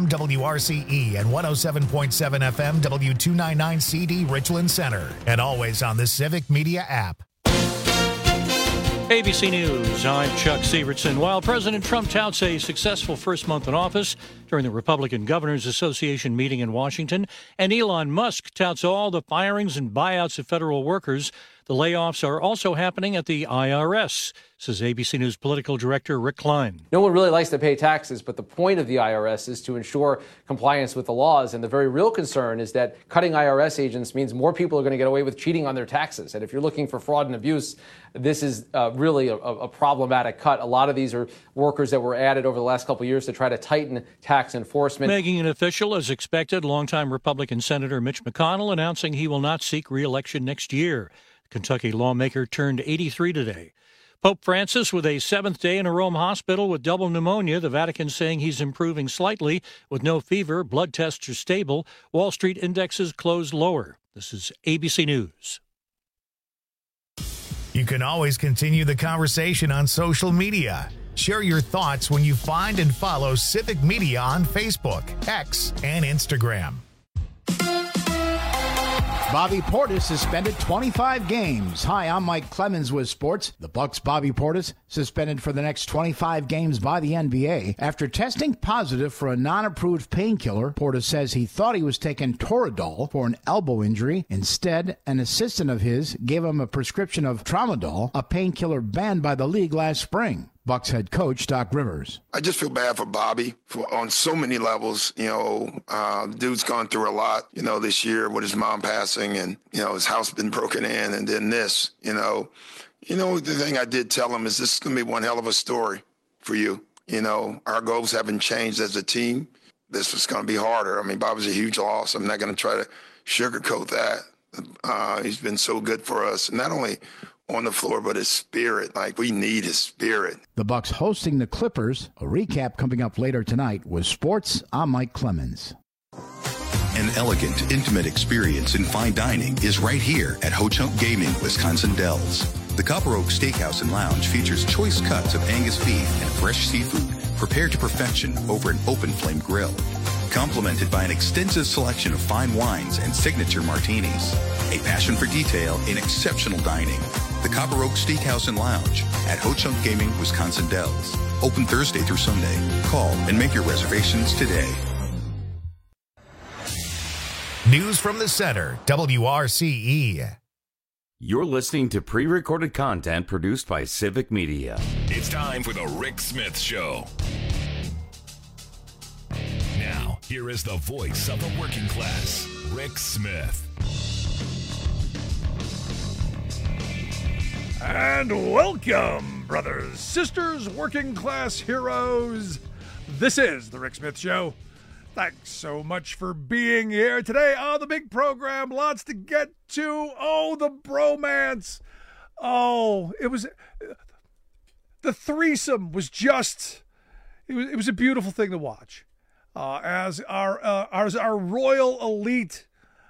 FM WRCE and 107.7 FM W299CD Richland Center. And always on the Civic Media app. ABC News, I'm Chuck Sievertson. While President Trump touts a successful first month in office during the Republican Governors Association meeting in Washington, and Elon Musk touts all the firings and buyouts of federal workers, the layoffs are also happening at the IRS, says ABC News political director Rick Klein. No one really likes to pay taxes, but the point of the IRS is to ensure compliance with the laws. And the very real concern is that cutting IRS agents means more people are going to get away with cheating on their taxes. And if you're looking for fraud and abuse, this is really a problematic cut. A lot of these are workers that were added over the last couple of years to try to tighten tax enforcement. Making it official, as expected, longtime Republican Senator Mitch McConnell announcing he will not seek re-election next year. Kentucky lawmaker turned 83 today. Pope Francis with a seventh day in a Rome hospital with double pneumonia. The Vatican saying he's improving slightly with no fever. Blood tests are stable. Wall Street indexes closed lower. This is ABC News. You can always continue the conversation on social media. Share your thoughts when you find and follow Civic Media on Facebook, X, and Instagram. Bobby Portis suspended 25 games. Hi, I'm Mike Clemens with sports. The Bucks' Bobby Portis suspended for the next 25 games by the NBA after testing positive for a non-approved painkiller. Portis says he thought he was taking Toradol for an elbow injury. Instead, an assistant of his gave him a prescription of Tramadol, a painkiller banned by the league last spring. Bucks head coach Doc Rivers. I just feel bad for Bobby on so many levels. The dude's gone through a lot, this year with his mom passing and, his house been broken in and then this, the thing I did tell him is this is going to be one hell of a story for you. Our goals haven't changed as a team. This was going to be harder. I mean, Bobby's a huge loss. I'm not going to try to sugarcoat that. He's been so good for us. Not only on the floor, but his spirit. We need his spirit. The Bucks hosting the Clippers. A recap coming up later tonight with sports. I'm Mike Clemens. An elegant, intimate experience in fine dining is right here at Ho Chunk Gaming, Wisconsin Dells. The Copper Oak Steakhouse and Lounge features choice cuts of Angus beef and fresh seafood prepared to perfection over an open flame grill. Complemented by an extensive selection of fine wines and signature martinis. A passion for detail in exceptional dining. The Copper Oak Steakhouse and Lounge at Ho Chunk Gaming, Wisconsin Dells. Open Thursday through Sunday. Call and make your reservations today. News from the Center, WRCE. You're listening to pre-recorded content produced by Civic Media. It's time for the Rick Smith Show. Now, here is the voice of the working class, Rick Smith. And welcome, brothers, sisters, working class heroes. This is the Rick Smith Show. Thanks so much for being here today on the big program. Lots to get to. Oh, the bromance. Oh, the threesome was just, it was a beautiful thing to watch. As our royal elite,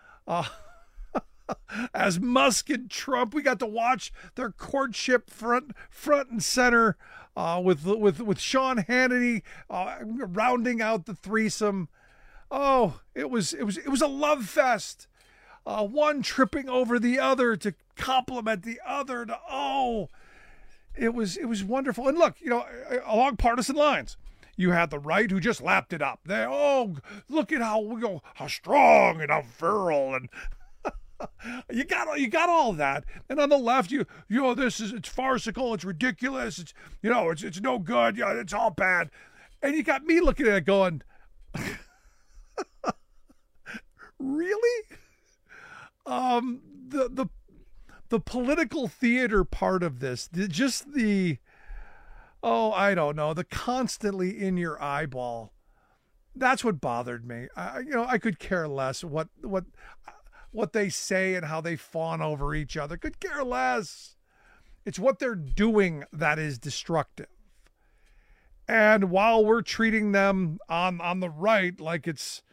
as Musk and Trump, we got to watch their courtship front and center, with Sean Hannity rounding out the threesome. Oh, it was a love fest. One tripping over the other to compliment the other. It was wonderful. And look, along partisan lines. You had the right who just lapped it up. Look at how strong and how virile, and you got all that. And on the left, it's farcical, it's ridiculous, it's no good, it's all bad. And you got me looking at it going, really? The political theater part of this, I don't know, the constantly in your eyeball. That's what bothered me. I could care less what they say and how they fawn over each other. Could care less. It's what they're doing that is destructive. And while we're treating them on the right like it's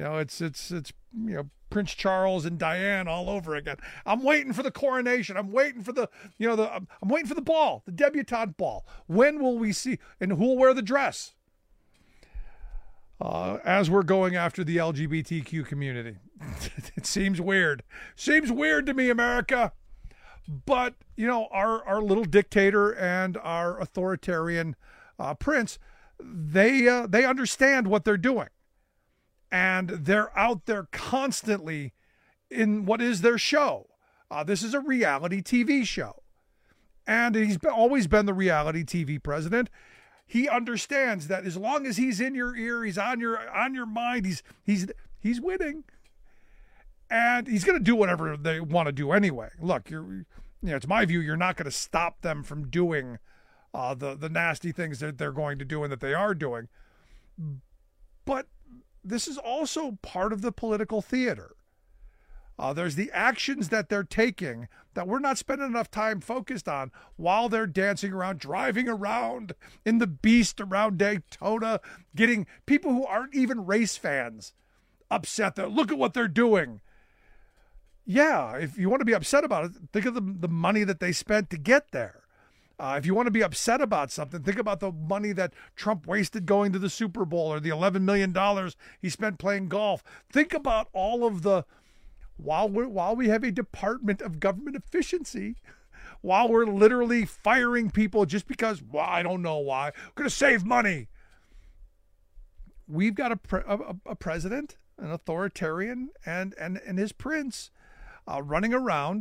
Prince Charles and Diane all over again. I'm waiting for the coronation. I'm waiting for I'm waiting for the ball, the debutante ball. When will we see, and who will wear the dress? as we're going after the LGBTQ community. It seems weird. Seems weird to me, America. But, our little dictator and our authoritarian prince, they understand what they're doing. And they're out there constantly in what is their show. This is a reality TV show. And he's always been the reality TV president. He understands that as long as he's in your ear, he's on your mind, he's winning. And he's going to do whatever they want to do anyway. Look, it's my view, you're not going to stop them from doing the nasty things that they're going to do and that they are doing. But this is also part of the political theater. There's the actions that they're taking that we're not spending enough time focused on while they're dancing around, driving around in the beast around Daytona, getting people who aren't even race fans upset. Look at what they're doing. Yeah, if you want to be upset about it, think of the money that they spent to get there. If you want to be upset about something, think about the money that Trump wasted going to the Super Bowl or the $11 million he spent playing golf. Think about all of the, while we have a Department of Government Efficiency, while we're literally firing people just because, I don't know why, we're going to save money. We've got a president, an authoritarian, and his prince running around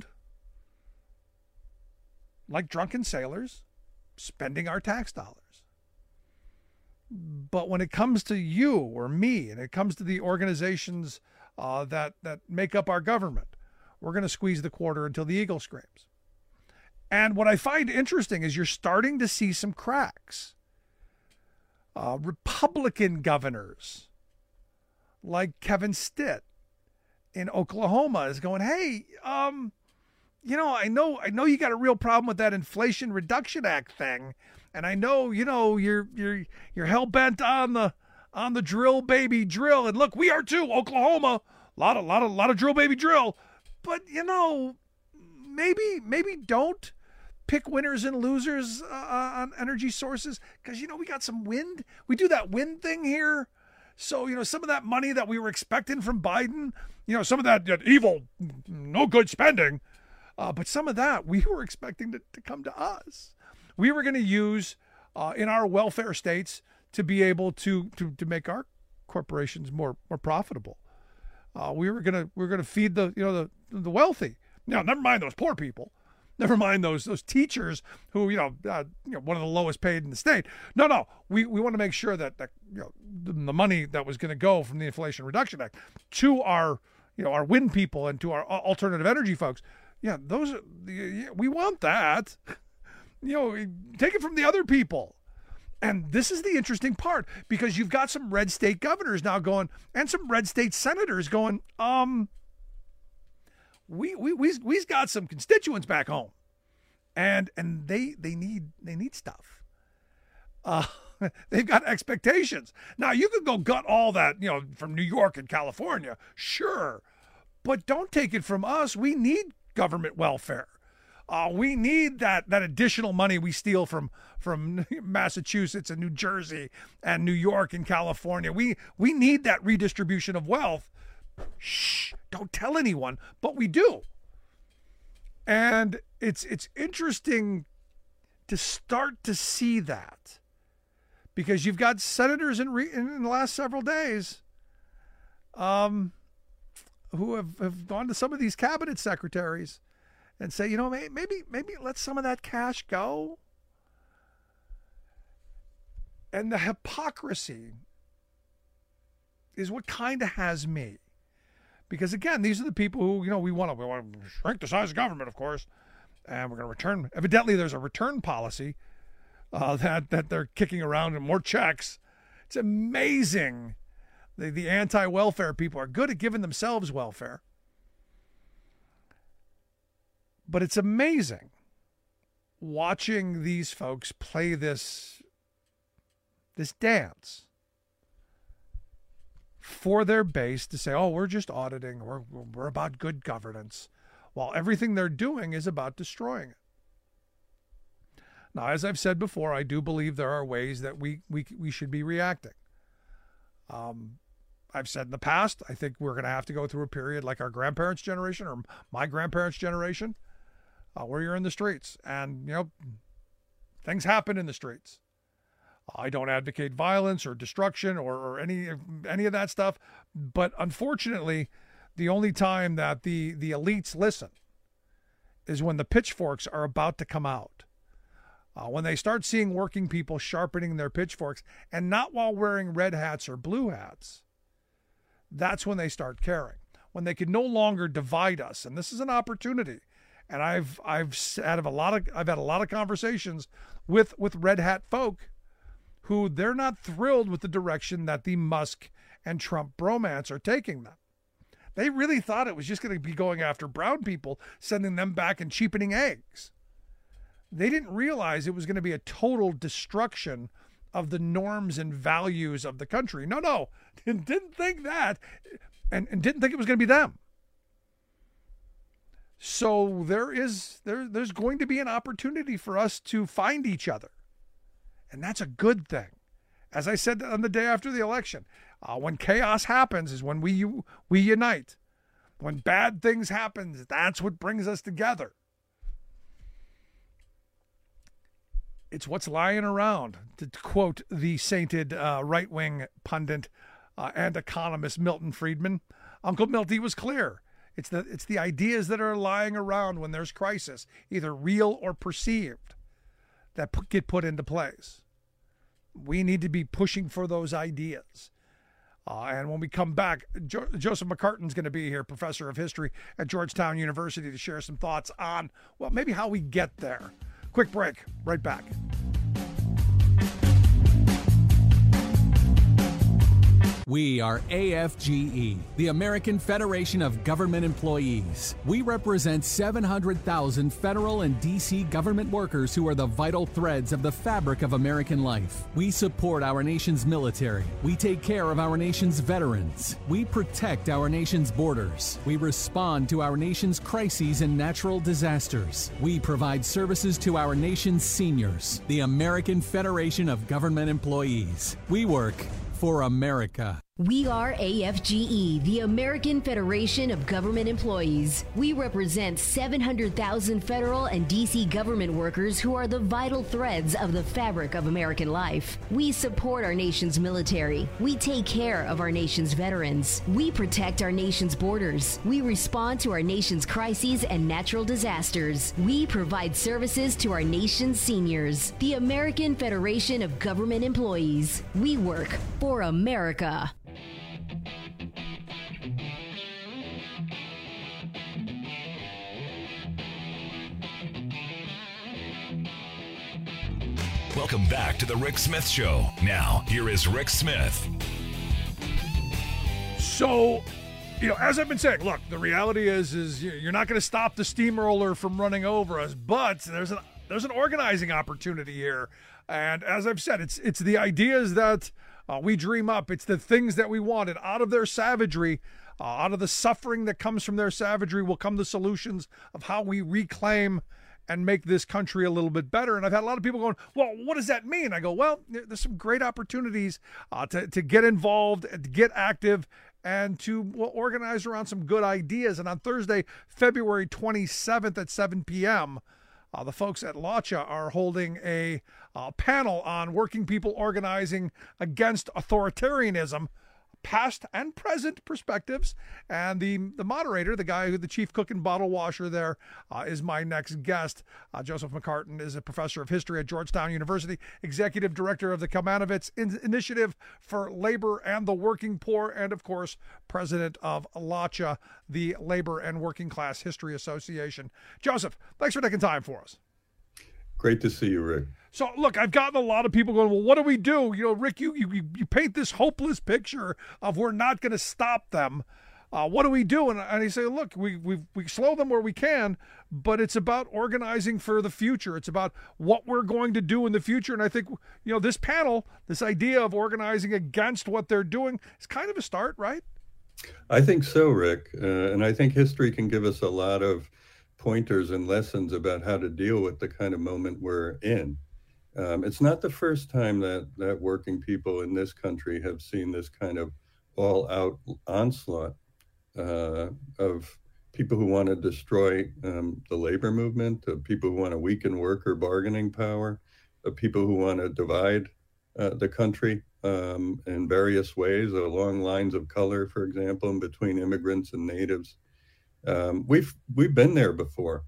like drunken sailors, spending our tax dollars. But when it comes to you or me, and it comes to the organizations that make up our government, we're going to squeeze the quarter until the eagle screams. And what I find interesting is you're starting to see some cracks. Republican governors like Kevin Stitt in Oklahoma is going, hey, I know you got a real problem with that Inflation Reduction Act thing, and I know you're hell bent on the drill baby drill, and look, we are too. Oklahoma, a lot of drill baby drill, but maybe don't pick winners and losers on energy sources, because we got some wind. We do that wind thing here. So, some of that money that we were expecting from Biden, some of that evil, no good spending, but some of that we were expecting to come to us. We were going to use in our welfare states to be able to make our corporations more profitable. We're gonna feed the wealthy. Now, never mind those poor people. Never mind those teachers who one of the lowest paid in the state. No, we want to make sure that the money that was going to go from the Inflation Reduction Act to our our wind people and to our alternative energy folks. Yeah, we want that. Take it from the other people. And this is the interesting part, because you've got some red state governors now going, and some red state senators going, we've got some constituents back home, and they need stuff. They've got expectations. Now, you could go gut all that, from New York and California, sure, but don't take it from us. We need government welfare. We need that additional money we steal from Massachusetts and New Jersey and New York and California. We need that redistribution of wealth. Shh, don't tell anyone, but we do. And it's interesting to start to see that, because you've got senators in the last several days who have gone to some of these cabinet secretaries and say, maybe let some of that cash go. And the hypocrisy is what kind of has me. Because again, these are the people who, we want to shrink the size of government, of course, and we're going to return. Evidently, there's a return policy that they're kicking around, and more checks. It's amazing. The anti-welfare people are good at giving themselves welfare. But it's amazing watching these folks play this dance for their base to say, oh, we're just auditing, we're about good governance, while everything they're doing is about destroying it. Now, as I've said before, I do believe there are ways that we should be reacting. I've said in the past, I think we're going to have to go through a period like our grandparents' generation or my grandparents' generation, where you're in the streets and, things happen in the streets. I don't advocate violence or destruction or any of that stuff. But unfortunately, the only time that the elites listen is when the pitchforks are about to come out. When they start seeing working people sharpening their pitchforks, and not while wearing red hats or blue hats, that's when they start caring. When they can no longer divide us, and this is an opportunity. And I've had a lot of conversations with red hat folk who they're not thrilled with the direction that the Musk and Trump bromance are taking them. They really thought it was just going to be going after brown people, sending them back and cheapening eggs. They didn't realize it was going to be a total destruction of the norms and values of the country. No, didn't think that, and didn't think it was going to be them. So there's going to be an opportunity for us to find each other, and that's a good thing. As I said on the day after the election, when chaos happens is when we unite. When bad things happen, that's what brings us together. It's what's lying around, to quote the sainted right-wing pundit and economist Milton Friedman. Uncle Milty was clear. It's the ideas that are lying around when there's crisis, either real or perceived, that get put into place. We need to be pushing for those ideas. And when we come back, Joseph McCartan's going to be here, professor of history at Georgetown University, to share some thoughts on, well, maybe how we get there. Quick break, right back. We are AFGE, the American Federation of Government Employees. We represent 700,000 federal and D.C. government workers who are the vital threads of the fabric of American life. We support our nation's military. We take care of our nation's veterans. We protect our nation's borders. We respond to our nation's crises and natural disasters. We provide services to our nation's seniors. The American Federation of Government Employees. We work for America. We are AFGE, the American Federation of Government Employees. We represent 700,000 federal and D.C. government workers who are the vital threads of the fabric of American life. We support our nation's military. We take care of our nation's veterans. We protect our nation's borders. We respond to our nation's crises and natural disasters. We provide services to our nation's seniors. The American Federation of Government Employees. We work for America. Welcome back to the Rick Smith Show. Now, here is Rick Smith. So, as I've been saying, look, the reality is you're not going to stop the steamroller from running over us, but there's an organizing opportunity here. And as I've said, it's the ideas that we dream up. It's the things that we wanted. Out of their savagery, out of the suffering that comes from their savagery will come the solutions of how we reclaim and make this country a little bit better. And I've had a lot of people going, well, what does that mean? I go, well, there's some great opportunities to get involved, to get active, and to organize around some good ideas. And on Thursday, February 27th at 7 p.m., the folks at LACHA are holding a panel on working people organizing against authoritarianism, past and present perspectives. And the moderator, the chief cook and bottle washer there, is my next guest. Joseph McCartan is a professor of history at Georgetown University, executive director of the Kalmanovitz Initiative for Labor and the Working Poor, and of course, president of LACHA, the Labor and Working Class History Association. Joseph, thanks for taking time for us. Great to see you, Rick. So, look, I've gotten a lot of people going, well, what do we do? Rick, you paint this hopeless picture of we're not going to stop them. What do we do? And I say, look, we slow them where we can, but it's about organizing for the future. It's about what we're going to do in the future. And I think, this panel, this idea of organizing against what they're doing is kind of a start, right? I think so, Rick. And I think history can give us a lot of pointers and lessons about how to deal with the kind of moment we're in. It's not the first time that working people in this country have seen this kind of all-out onslaught of people who want to destroy the labor movement, of people who want to weaken worker bargaining power, of people who want to divide the country in various ways, along lines of color, for example, and between immigrants and natives. We've been there before.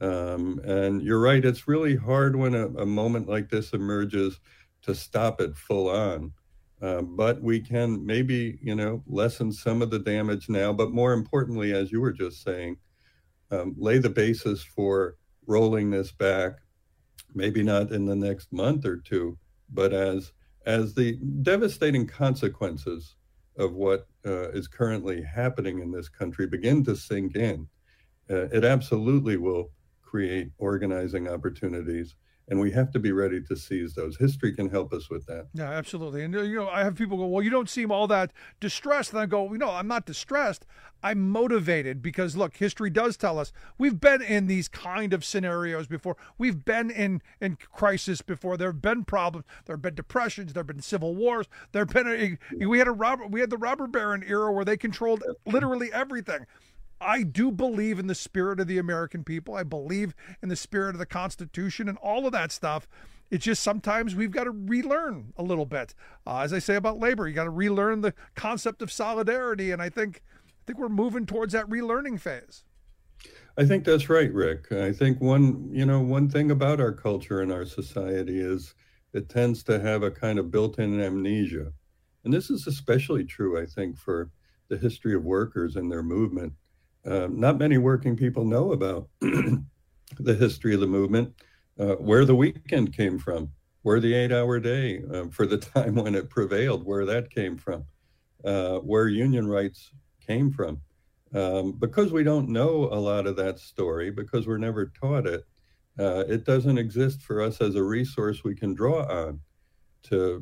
And you're right, it's really hard when a moment like this emerges to stop it full on. But we can maybe, lessen some of the damage now, but more importantly, as you were just saying, lay the basis for rolling this back, maybe not in the next month or two, but as the devastating consequences of what is currently happening in this country begin to sink in, it absolutely will create organizing opportunities, and we have to be ready to seize those. History can help us with that. Yeah, absolutely. And, I have people go, well, you don't seem all that distressed. And I go, I'm not distressed. I'm motivated because, look, history does tell us we've been in these kind of scenarios before. We've been in crisis before. There have been problems. There have been depressions. There have been civil wars. We had the robber baron era where they controlled literally everything. I do believe in the spirit of the American people. I believe in the spirit of the Constitution and all of that stuff. It's just sometimes we've got to relearn a little bit. As I say about labor, you got to relearn the concept of solidarity, and I think we're moving towards that relearning phase. I think that's right, Rick. I think one thing about our culture and our society is it tends to have a kind of built-in amnesia. And this is especially true, I think, for the history of workers and their movement. Not many working people know about the history of the movement, where the weekend came from, where the 8-hour day for the time when it prevailed, where that came from, where union rights came from. Because we don't know a lot of that story, because we're never taught it, it doesn't exist for us as a resource we can draw on to,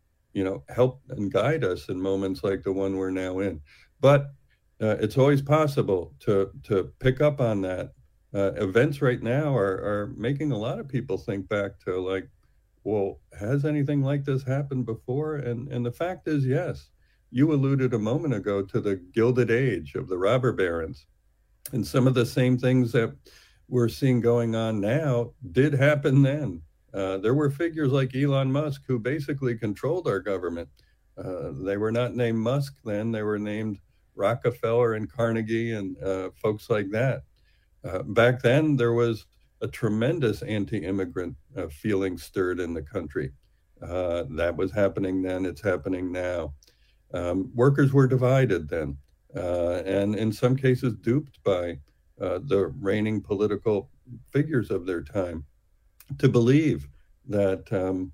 help and guide us in moments like the one we're now in. But it's always possible to pick up on that. Events right now are making a lot of people think back to, like, well, has anything like this happened before? And the fact is, yes. You alluded a moment ago to the Gilded Age of the robber barons. And some of the same things that we're seeing going on now did happen then. There were figures like Elon Musk who basically controlled our government. They were not named Musk then. They were named Rockefeller and Carnegie and folks like that. Back then, there was a tremendous anti-immigrant feeling stirred in the country. That was happening then. It's happening now. Workers were divided then, and in some cases duped by the reigning political figures of their time to believe that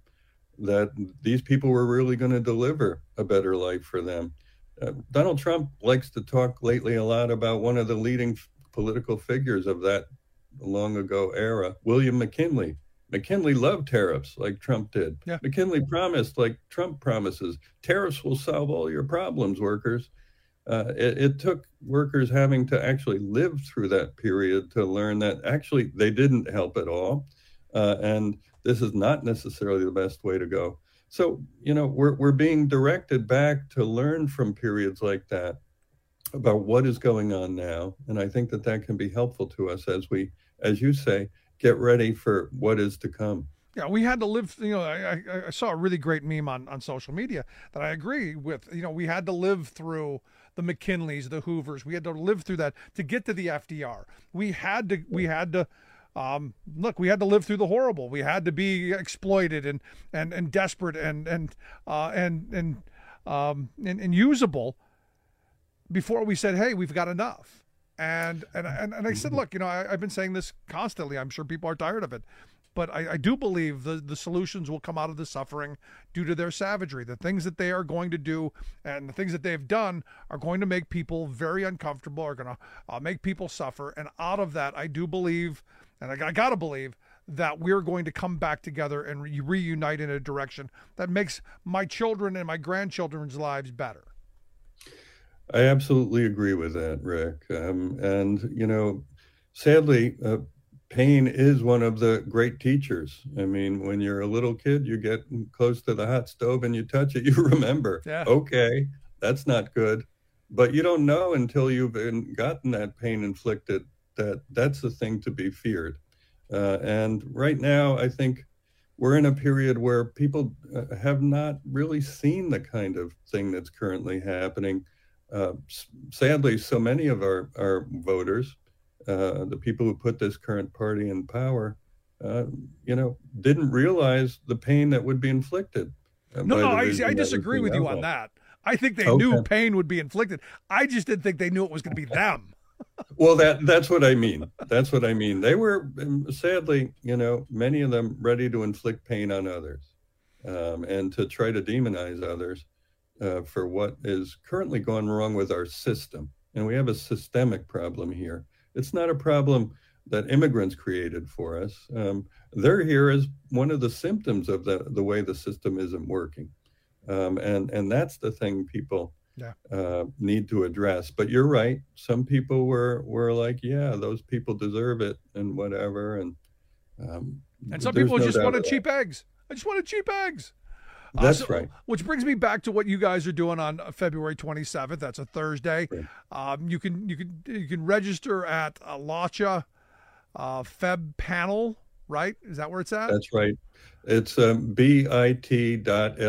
that these people were really going to deliver a better life for them. Donald Trump likes to talk lately a lot about one of the leading political figures of that long ago era, William McKinley. McKinley loved tariffs like Trump did. Yeah. McKinley promised, like Trump promises, tariffs will solve all your problems, workers. It took workers having to actually live through that period to learn that actually they didn't help at all. And this is not necessarily the best way to go. So, we're being directed back to learn from periods like that about what is going on now. And I think that can be helpful to us as we, as you say, get ready for what is to come. Yeah, we had to live, I saw a really great meme on social media that I agree with. We had to live through the McKinleys, the Hoovers. We had to live through that to get to the FDR. We had to live through the horrible. We had to be exploited and desperate and usable before we said, hey, we've got enough. And I said, look, I've been saying this constantly. I'm sure people are tired of it. But I do believe the solutions will come out of the suffering due to their savagery. The things that they are going to do and the things that they've done are going to make people very uncomfortable, are going to make people suffer. And out of that, I do believe, and I got to believe, that we're going to come back together and reunite in a direction that makes my children and my grandchildren's lives better. I absolutely agree with that, Rick. And, sadly, pain is one of the great teachers. I mean, when you're a little kid, you get close to the hot stove and you touch it, you remember, okay, that's not good. But you don't know until you've gotten that pain inflicted that that's the thing to be feared. And right now, I think we're in a period where people have not really seen the kind of thing that's currently happening. Sadly, so many of our voters, the people who put this current party in power, didn't realize the pain that would be inflicted. I disagree with you on that. I think they knew pain would be inflicted. I just didn't think they knew it was going to be them. Well, that's what I mean. That's what I mean. They were, sadly, many of them ready to inflict pain on others, and to try to demonize others for what is currently going wrong with our system. And we have a systemic problem here. It's not a problem that immigrants created for us. They're here as one of the symptoms of the way the system isn't working. And that's the thing people need to address. But you're right. Some people were like, yeah, those people deserve it and whatever. And some people just wanted cheap eggs. I just wanted cheap eggs. That's right. Which brings me back to what you guys are doing on February 27th. That's a Thursday. Right. You can register at LACHA Feb panel, right? Is that where it's at? That's right. It's bit.ly/LAWCHA,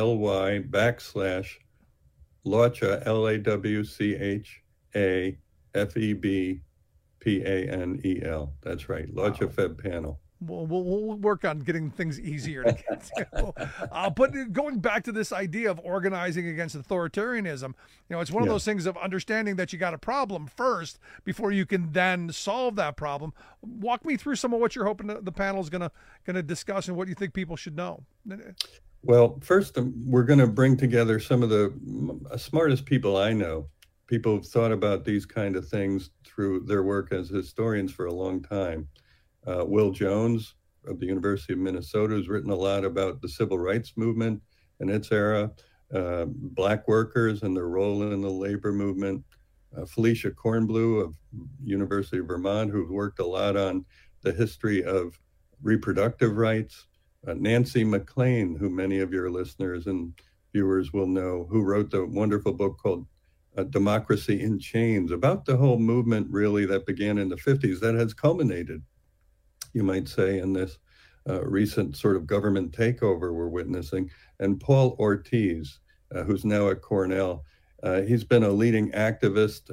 LAWCHA That's right. LACHA Feb panel. We'll work on getting things easier to get to. But going back to this idea of organizing against authoritarianism, it's one of those things of understanding that you got a problem first before you can then solve that problem. Walk me through some of what you're hoping the panel is going to discuss and what you think people should know. Well, first, we're going to bring together some of the smartest people I know. People who've thought about these kind of things through their work as historians for a long time. Will Jones of the University of Minnesota has written a lot about the civil rights movement and its era, Black workers and their role in the labor movement. Felicia Kornblue of University of Vermont, who's worked a lot on the history of reproductive rights. Nancy MacLean, who many of your listeners and viewers will know, who wrote the wonderful book called Democracy in Chains, about the whole movement really that began in the 50s that has culminated, you might say, in this recent sort of government takeover we're witnessing. And Paul Ortiz, who's now at Cornell, he's been a leading activist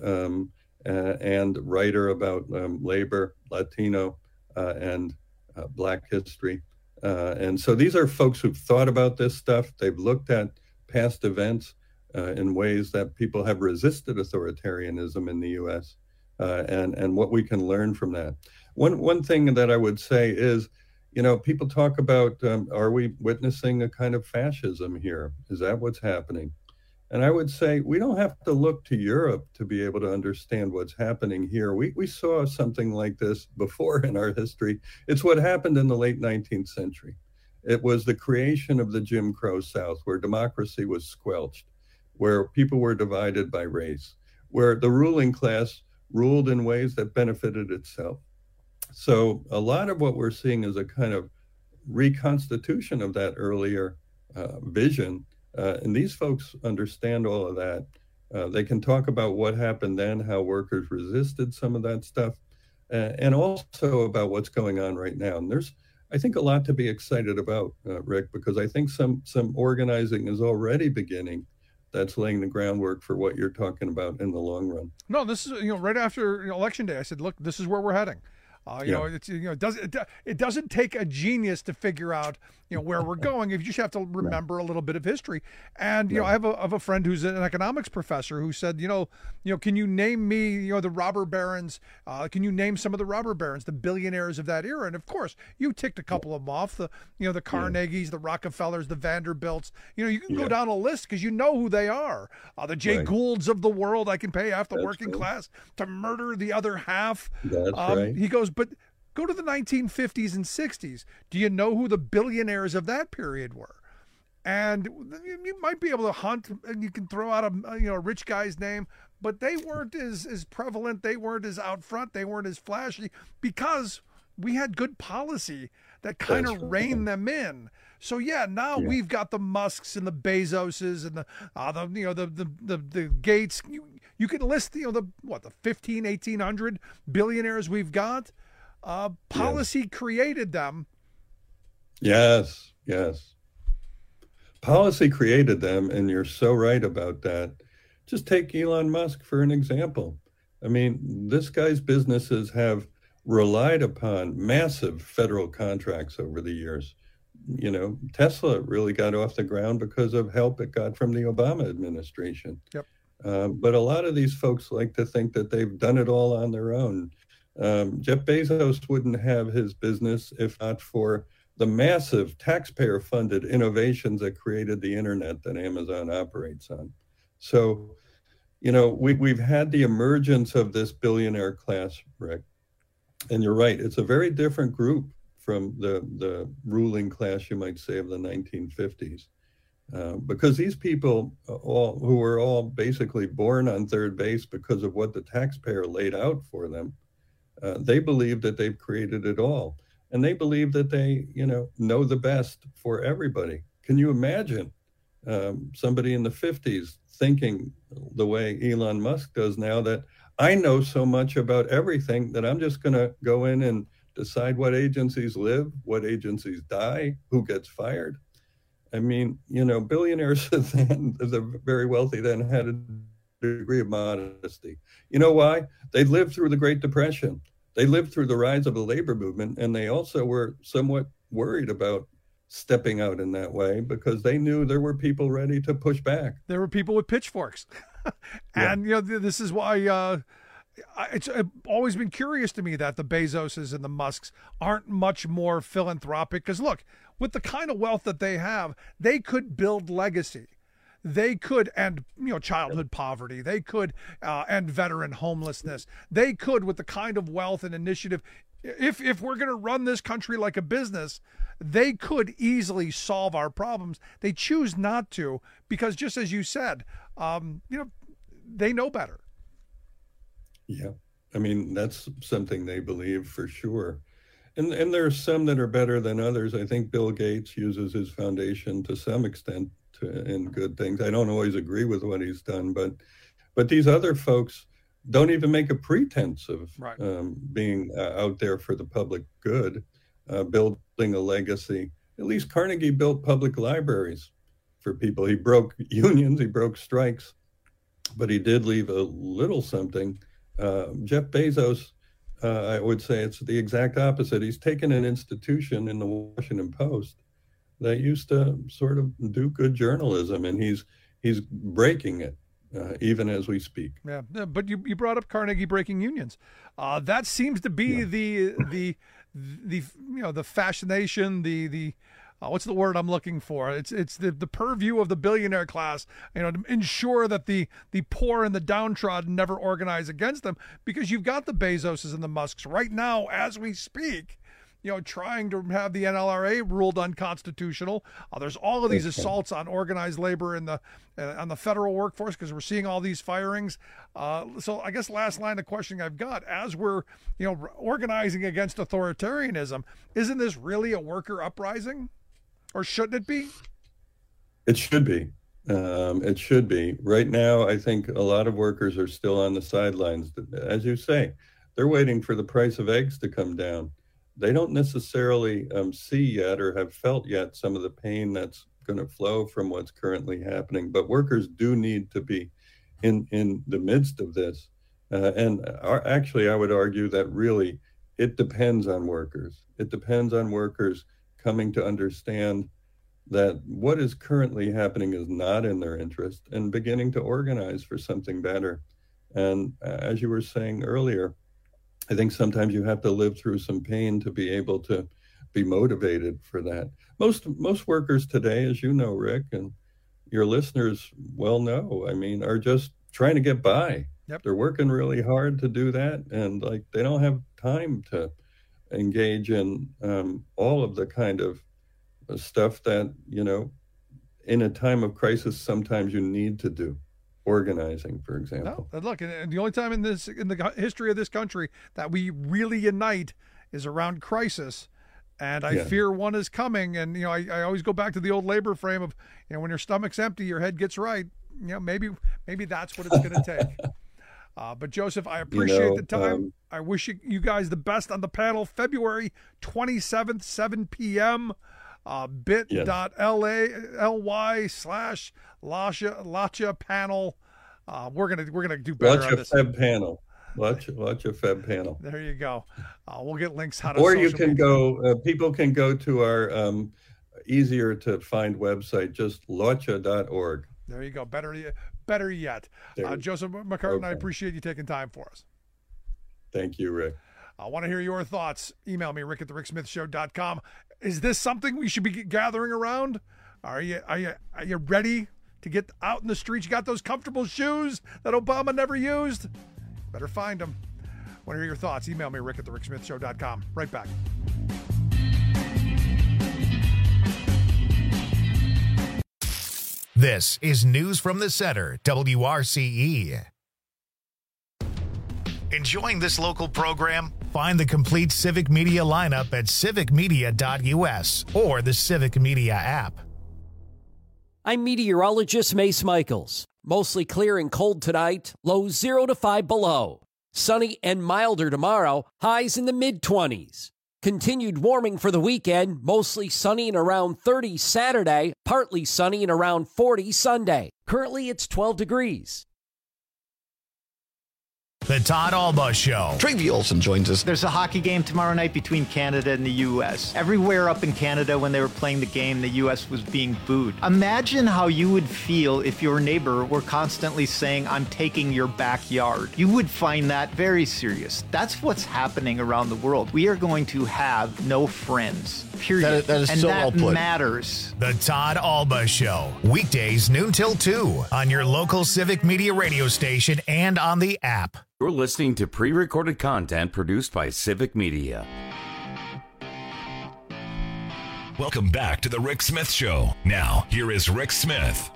and writer about labor, Latino, and Black history. And so these are folks who've thought about this stuff. They've looked at past events in ways that people have resisted authoritarianism in the U.S. And what we can learn from that. One thing that I would say is, people talk about, are we witnessing a kind of fascism here? Is that what's happening? And I would say we don't have to look to Europe to be able to understand what's happening here. We saw something like this before in our history. It's what happened in the late 19th century. It was the creation of the Jim Crow South, where democracy was squelched, where people were divided by race, where the ruling class ruled in ways that benefited itself. So a lot of what we're seeing is a kind of reconstitution of that earlier vision. And these folks understand all of that. They can talk about what happened then, how workers resisted some of that stuff, and also about what's going on right now. And there's, I think, a lot to be excited about, Rick, because I think some organizing is already beginning that's laying the groundwork for what you're talking about in the long run. No, this is, right after Election Day, I said, look, this is where we're heading. It doesn't take a genius to figure out where we're going. If you just have to remember a little bit of history. And I have a friend who's an economics professor who said, can you name me the robber barons? Can you name some of the robber barons, the billionaires of that era? And of course, you ticked a couple of them off. The Carnegies, the Rockefellers, the Vanderbilts. You can go down a list because you know who they are. The Jay Goulds of the world. I can pay half the working class to murder the other half. That's right. He goes, but go to the 1950s and 60s. Do you know who the billionaires of that period were? And you might be able to hunt, and you can throw out a rich guy's name, but they weren't as prevalent. They weren't as out front. They weren't as flashy because we had good policy that kind of reined them in. So now we've got the Musks and the Bezoses and the Gates. You can list the 1,800 billionaires we've got. Policy created them. Yes. Policy created them, and you're so right about that. Just take Elon Musk for an example. I mean, this guy's businesses have relied upon massive federal contracts over the years. Tesla really got off the ground because of help it got from the Obama administration. Yep. But a lot of these folks like to think that they've done it all on their own. Jeff Bezos wouldn't have his business if not for the massive taxpayer-funded innovations that created the internet that Amazon operates on. So, we've had the emergence of this billionaire class, Rick. And you're right, it's a very different group from the ruling class, you might say, of the 1950s. Because these people, who were all basically born on third base because of what the taxpayer laid out for them, they believe that they've created it all. And they believe that they, know the best for everybody. Can you imagine somebody in the 50s thinking the way Elon Musk does now, that I know so much about everything that I'm just going to go in and decide what agencies live, what agencies die, who gets fired? I mean, billionaires then, the very wealthy then had a degree of modesty. You know why? They lived through the Great Depression. They lived through the rise of the labor movement, and they also were somewhat worried about stepping out in that way because they knew there were people ready to push back. There were people with pitchforks. And, this is why it's always been curious to me that the Bezoses and the Musks aren't much more philanthropic. Because, look, with the kind of wealth that they have, they could build legacy. They could end, childhood poverty. They could end veteran homelessness. They could, with the kind of wealth and initiative, if we're going to run this country like a business, they could easily solve our problems. They choose not to because, just as you said, they know better. Yeah, I mean, that's something they believe for sure. And there's some that are better than others. I think Bill Gates uses his foundation to some extent in good things. I don't always agree with what he's done, but these other folks don't even make a pretense of being out there for the public good, building a legacy. At least Carnegie built public libraries for people. He broke unions, he broke strikes, but he did leave a little something. Jeff Bezos, I would say it's the exact opposite. He's taken an institution in the Washington Post that used to sort of do good journalism, and he's breaking it even as we speak. Yeah, but you brought up Carnegie breaking unions. That seems to be the fascination, the what's the word I'm looking for? It's the purview of the billionaire class, to ensure that the poor and the downtrodden never organize against them, because you've got the Bezoses and the Musks right now as we speak, trying to have the NLRA ruled unconstitutional. There's all of these assaults on organized labor on the federal workforce because we're seeing all these firings. So I guess last line of questioning I've got, as we're organizing against authoritarianism, isn't this really a worker uprising, or shouldn't it be? It should be. It should be. Right now, I think a lot of workers are still on the sidelines. As you say, they're waiting for the price of eggs to come down. They don't necessarily see yet or have felt yet some of the pain that's going to flow from what's currently happening. But workers do need to be in the midst of this. Actually, I would argue that really it depends on workers. It depends on workers coming to understand that what is currently happening is not in their interest and beginning to organize for something better. And as you were saying earlier, I think sometimes you have to live through some pain to be able to be motivated for that. Most workers today, as you know, Rick, and your listeners well know, are just trying to get by. Yep. They're working really hard to do that, and they don't have time to engage in all of the kind of stuff that, in a time of crisis, sometimes you need to do. Organizing, for example. No, look, and the only time in the history of this country that we really unite is around crisis. And I fear one is coming. And, I always go back to the old labor frame of, when your stomach's empty, your head gets right. Maybe that's what it's going to take. But Joseph, I appreciate the time. I wish you guys the best on the panel. February 27th, 7 p.m. bit.ly/Lasha panel. We're gonna do better on this. Feb panel. Lasha Feb panel. There you go. We'll get links how to. Or you can go. People can go to our easier to find website, just lasha.org. There you go. Better yet. Joseph McCartin, I appreciate you taking time for us. Thank you, Rick. I want to hear your thoughts. Email me, rick@thericksmithshow.com. Is this something we should be gathering around? Are you ready to get out in the streets? You got those comfortable shoes that Obama never used? Better find them. I want to hear your thoughts. Email me, rick@thericksmithshow.com. Right back. This is News from the Center, WRCE. Enjoying this local program? Find the complete Civic Media lineup at civicmedia.us or the Civic Media app. I'm meteorologist Mace Michaels. Mostly clear and cold tonight, lows 0 to 5 below. Sunny and milder tomorrow, highs in the mid-20s. Continued warming for the weekend, mostly sunny and around 30 Saturday, partly sunny and around 40 Sunday. Currently, it's 12 degrees. The Todd Alba Show. Travi Olson joins us. There's a hockey game tomorrow night between Canada and the U.S. Everywhere up in Canada when they were playing the game, the U.S. was being booed. Imagine how you would feel if your neighbor were constantly saying, I'm taking your backyard. You would find that very serious. That's what's happening around the world. We are going to have no friends. Period. That is and so that well put. matters. The Todd Alba Show. Weekdays noon till 2 on your local Civic Media radio station and on the app. You're listening to pre-recorded content produced by Civic Media. Welcome back to the Rick Smith Show. Now, here is Rick Smith.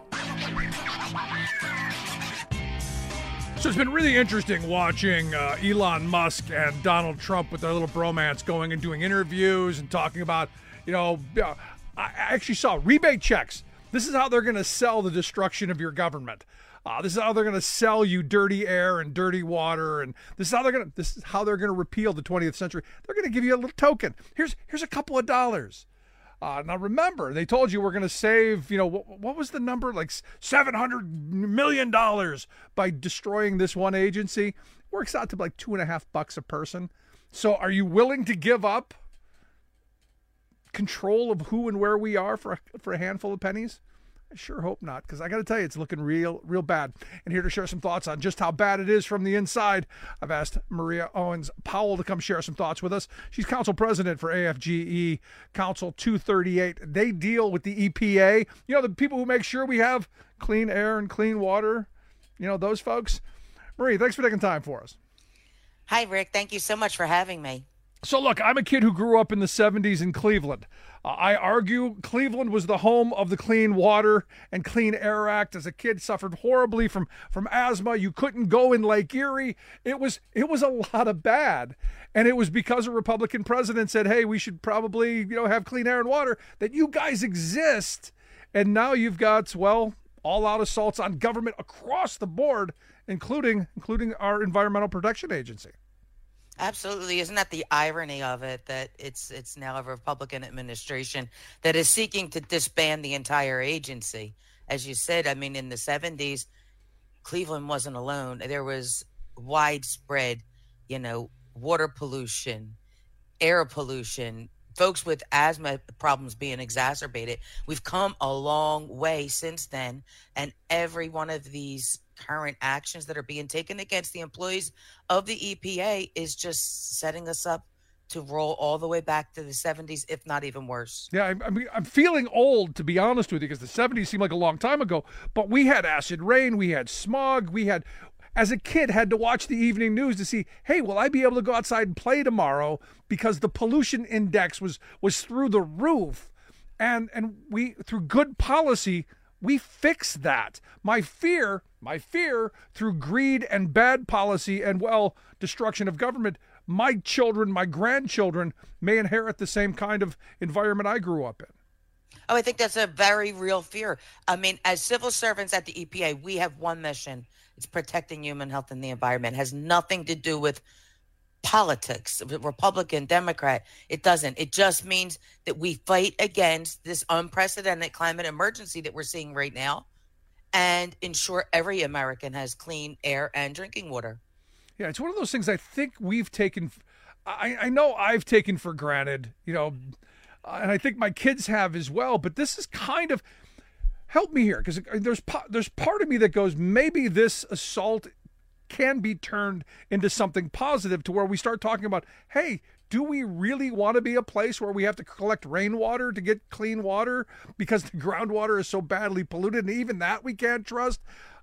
So it's been really interesting watching Elon Musk and Donald Trump with their little bromance going and doing interviews and talking about, I actually saw rebate checks. This is how they're going to sell the destruction of your government. This is how they're going to sell you dirty air and dirty water, and this is how they're going to repeal the 20th century. They're going to give you a little token. Here's a couple of dollars. Now remember, they told you we're going to save, what was the number? Like $700 million by destroying this one agency. Works out to like $2.50 a person. So are you willing to give up control of who and where we are for a handful of pennies? I sure hope not, because I got to tell you, it's looking real bad. And here to share some thoughts on just how bad it is from the inside, I've asked Maria Owens Powell to come share some thoughts with us. She's council president for AFGE Council 238. They deal with the EPA, the people who make sure we have clean air and clean water, those folks. Maria, thanks for taking time for us. Hi, Rick. Thank you so much for having me. So look, I'm a kid who grew up in the 70s in Cleveland. I argue Cleveland was the home of the Clean Water and Clean Air Act. As a kid, suffered horribly from asthma. You couldn't go in Lake Erie. It was a lot of bad. And it was because a Republican president said, hey, we should probably, have clean air and water, that you guys exist. And now you've got, all-out assaults on government across the board, including our Environmental Protection Agency. Absolutely. Isn't that the irony of it, that it's now a Republican administration that is seeking to disband the entire agency? As you said, I mean, in the 70s, Cleveland wasn't alone. There was widespread, water pollution, air pollution, folks with asthma problems being exacerbated. We've come a long way since then, and every one of these current actions that are being taken against the employees of the EPA is just setting us up to roll all the way back to the 70s, if not even worse. Yeah, I'm feeling old, to be honest with you, because the 70s seemed like a long time ago, but we had acid rain, we had smog, we had, as a kid, had to watch the evening news to see, hey, will I be able to go outside and play tomorrow, because the pollution index was through the roof, and we, through good policy, we fixed that. My fear through greed and bad policy and, destruction of government, my children, my grandchildren may inherit the same kind of environment I grew up in. Oh, I think that's a very real fear. I mean, as civil servants at the EPA, we have one mission. It's protecting human health and the environment. It has nothing to do with politics, Republican, Democrat. It doesn't. It just means that we fight against this unprecedented climate emergency that we're seeing right now and ensure every American has clean air and drinking water. Yeah, it's one of those things I think we've taken, I know I've taken for granted, and I think my kids have as well, but this is kind of, help me here, because there's part of me that goes, maybe this assault can be turned into something positive to where we start talking about, hey, do we really want to be a place where we have to collect rainwater to get clean water because the groundwater is so badly polluted, and even that we can't trust?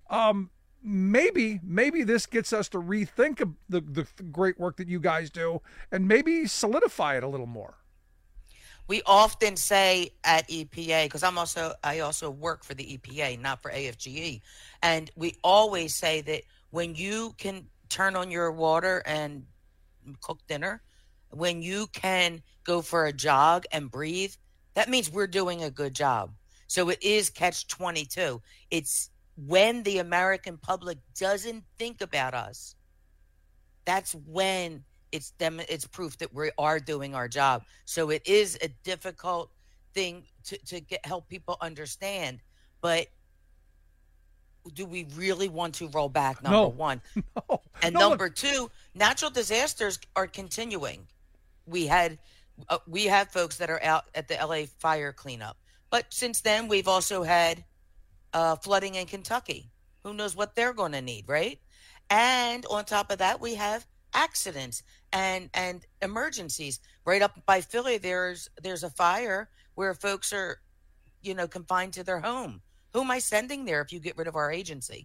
Maybe this gets us to rethink the great work that you guys do and maybe solidify it a little more. We often say at EPA, because I also work for the EPA, not for AFGE, and we always say that when you can turn on your water and cook dinner, when you can go for a jog and breathe, that means we're doing a good job. So it is catch-22. It's when the American public doesn't think about us, that's when it's proof that we are doing our job. So it is a difficult thing to help people understand, but do we really want to roll back? Number one. Number two, natural disasters are continuing. We have folks that are out at the LA fire cleanup, but since then we've also had flooding in Kentucky. Who knows what they're going to need, right? And on top of that, we have accidents and emergencies. Right up by Philly, there's a fire where folks are, confined to their home. Who am I sending there if you get rid of our agency?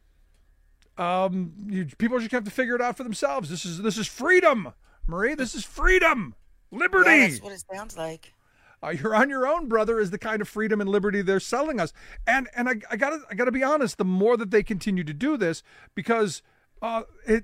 People just have to figure it out for themselves. This is freedom, Marie. This is freedom, liberty. Yeah, that's what it sounds like. You're on your own, brother, is the kind of freedom and liberty they're selling us. And I gotta be honest. The more that they continue to do this, because the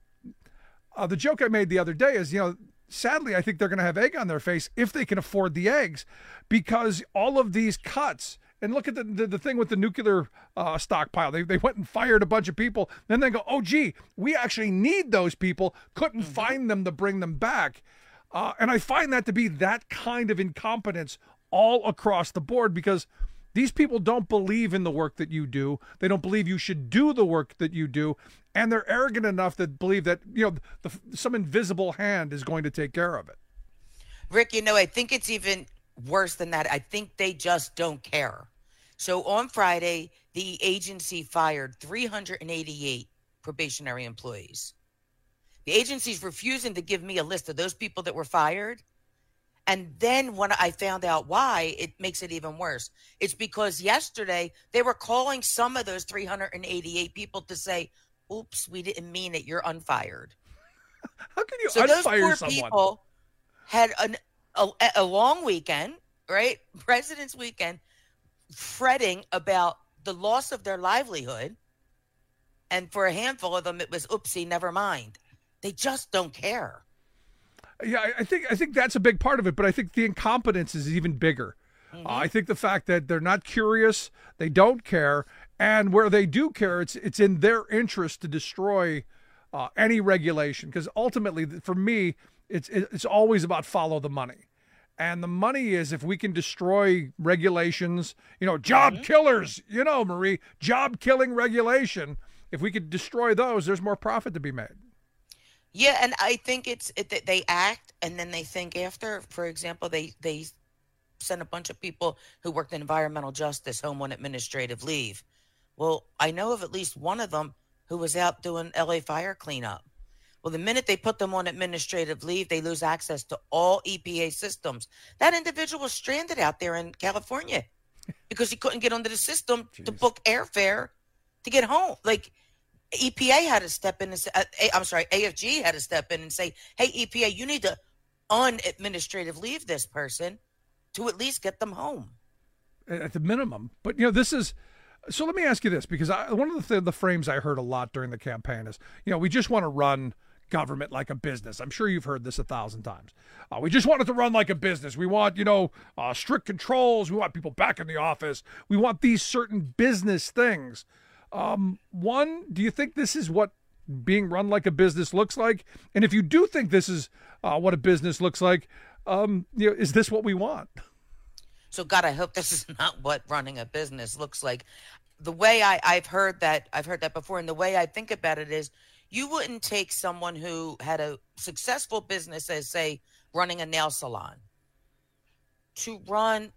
joke I made the other day is, sadly, I think they're going to have egg on their face if they can afford the eggs, because all of these cuts. And look at the thing with the nuclear stockpile. They went and fired a bunch of people. Then they go, oh, gee, we actually need those people. Couldn't find them to bring them back. And I find that to be that kind of incompetence all across the board, because these people don't believe in the work that you do. They don't believe you should do the work that you do. And they're arrogant enough to believe that, some invisible hand is going to take care of it. Rick, I think it's even worse than that. I think they just don't care. So on Friday, the agency fired 388 probationary employees. The agency's refusing to give me a list of those people that were fired. And then when I found out why, it makes it even worse. It's because yesterday they were calling some of those 388 people to say, oops, we didn't mean it. You're unfired. How can you unfire someone? So those poor people had a long weekend, right? President's weekend, fretting about the loss of their livelihood. And for a handful of them, it was, oopsie, never mind. They just don't care. Yeah, I think that's a big part of it, but I think the incompetence is even bigger. I think the fact that they're not curious, they don't care, and where they do care, it's in their interest to destroy any regulation. Because ultimately, for me, it's always about follow the money. And the money is, if we can destroy regulations, job killers, Marie, job killing regulation. If we could destroy those, there's more profit to be made. Yeah, and I think they act and then they think after. For example, they sent a bunch of people who worked in environmental justice home on administrative leave. Well, I know of at least one of them who was out doing LA fire cleanup. Well, the minute they put them on administrative leave, they lose access to all EPA systems. That individual was stranded out there in California because he couldn't get onto the system to book airfare to get home. Like, EPA had to step in and say, AFG had to step in and say, hey, EPA, you need to unadministrative leave this person to at least get them home. At the minimum. But, this is, so let me ask you this, because one of the frames I heard a lot during the campaign is, we just want to run government like a business. I'm sure you've heard this 1,000 times. We just want it to run like a business. We want, strict controls. We want people back in the office. We want these certain business things. One, do you think this is what being run like a business looks like? And if you do think this is what a business looks like, is this what we want? So, God, I hope this is not what running a business looks like. The way I've heard that before, and the way I think about it is, you wouldn't take someone who had a successful business as, say, running a nail salon to run,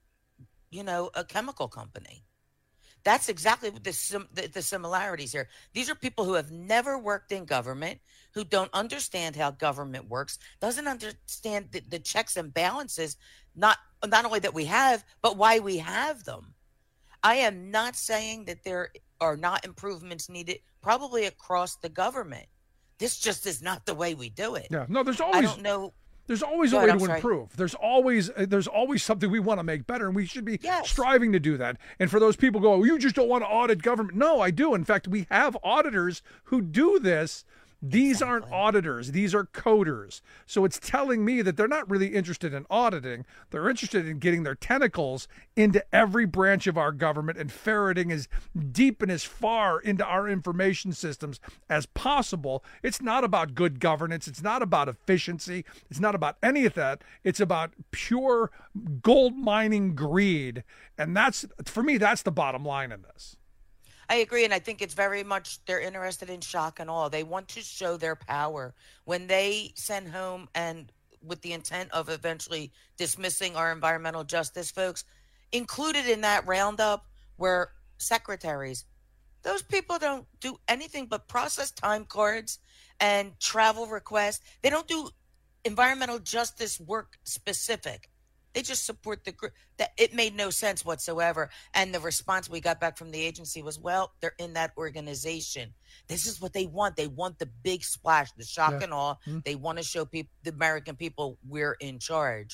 a chemical company. That's exactly what the similarities here. These are people who have never worked in government, who don't understand how government works, doesn't understand the checks and balances, not only that we have, but why we have them. I am not saying that there are not improvements needed, probably across the government. This just is not the way we do it. Yeah, no, there's always. I don't know. There's always a way to improve. There's always something we want to make better, and we should be striving to do that. And for those people who go, you just don't want to audit government. No, I do. In fact, we have auditors who do this. These aren't auditors. These are coders. So it's telling me that they're not really interested in auditing. They're interested in getting their tentacles into every branch of our government and ferreting as deep and as far into our information systems as possible. It's not about good governance. It's not about efficiency. It's not about any of that. It's about pure gold mining greed. And that's, for me, that's the bottom line in this. I agree, and I think it's very much they're interested in shock and awe. They want to show their power. When they send home, and with the intent of eventually dismissing our environmental justice folks, included in that roundup were secretaries. Those people don't do anything but process time cards and travel requests. They don't do environmental justice work specific. They just support the group. That it made no sense whatsoever. And the response we got back from the agency was, well, they're in that organization. This is what they want. They want the big splash, the shock and awe. Mm-hmm. They want to show people, the American people, we're in charge.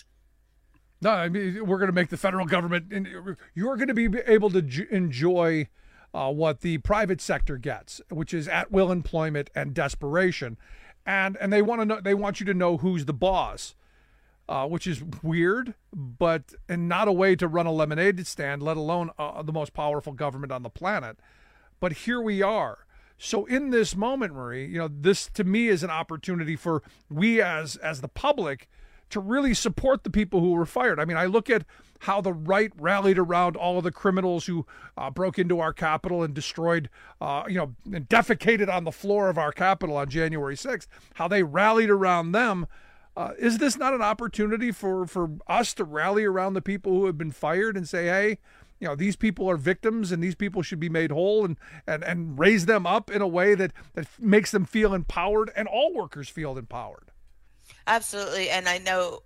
No, I mean, we're going to make the federal government, and you're going to be able to enjoy what the private sector gets, which is at-will employment and desperation. And they want to know. They want you to know who's the boss. Which is weird, and not a way to run a lemonade stand, let alone the most powerful government on the planet. But here we are. So in this moment, Marie, this to me is an opportunity for we as the public to really support the people who were fired. I mean, I look at how the right rallied around all of the criminals who broke into our Capitol and destroyed, and defecated on the floor of our Capitol on January 6th, how they rallied around them. Is this not an opportunity for us to rally around the people who have been fired and say, hey, these people are victims and these people should be made whole and raise them up in a way that makes them feel empowered and all workers feel empowered? Absolutely. And I know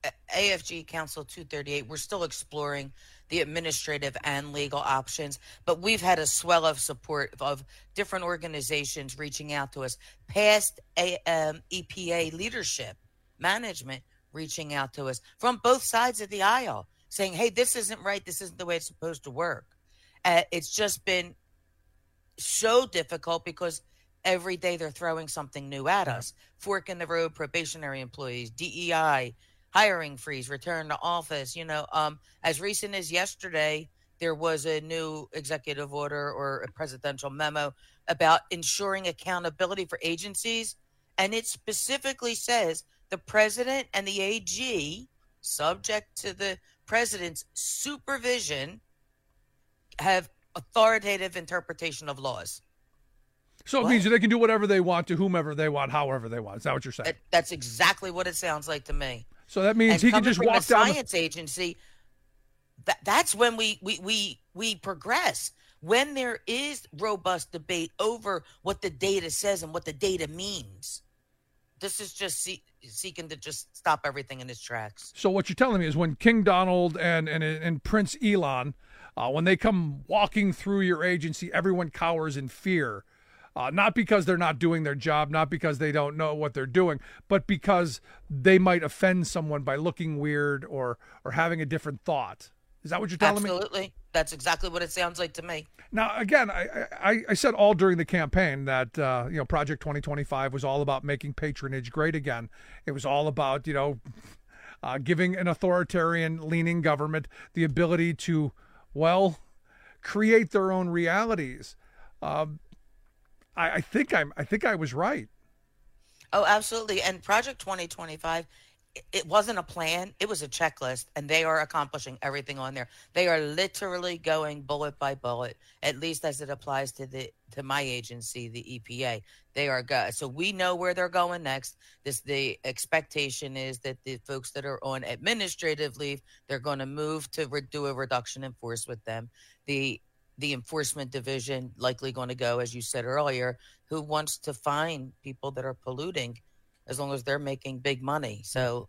AFG Council 238, we're still exploring the administrative and legal options, but we've had a swell of support of different organizations reaching out to us, past EPA leadership, management reaching out to us from both sides of the aisle saying, hey, this isn't right. This isn't the way it's supposed to work. It's just been so difficult because every day they're throwing something new at us. Fork in the road, probationary employees, DEI, hiring freeze, return to office. As recent as yesterday, there was a new executive order or a presidential memo about ensuring accountability for agencies. And it specifically says the president and the AG, subject to the president's supervision, have authoritative interpretation of laws. So it means they can do whatever they want to whomever they want, however they want. Is that what you're saying? That's exactly what it sounds like to me. So that means he can just walk down the science agency. That's when we progress. When there is robust debate over what the data says and what the data means. This is just seeking to just stop everything in its tracks. So what you're telling me is when King Donald and Prince Elon, when they come walking through your agency, everyone cowers in fear. Not because they're not doing their job, not because they don't know what they're doing, but because they might offend someone by looking weird or having a different thought. Is that what you're telling me? Absolutely. That's exactly what it sounds like to me. Now, again, I said all during the campaign that, Project 2025 was all about making patronage great again. It was all about, giving an authoritarian-leaning government the ability to, create their own realities. I think I was right. Oh, absolutely. And Project 2025, it wasn't a plan. It was a checklist, and they are accomplishing everything on there. They are literally going bullet by bullet, at least as it applies to my agency, the EPA. They are so we know where they're going next. The expectation is that the folks that are on administrative leave, they're going to move to do a reduction in force with them. The enforcement division likely going to go, as you said earlier, who wants to fine people that are polluting as long as they're making big money. So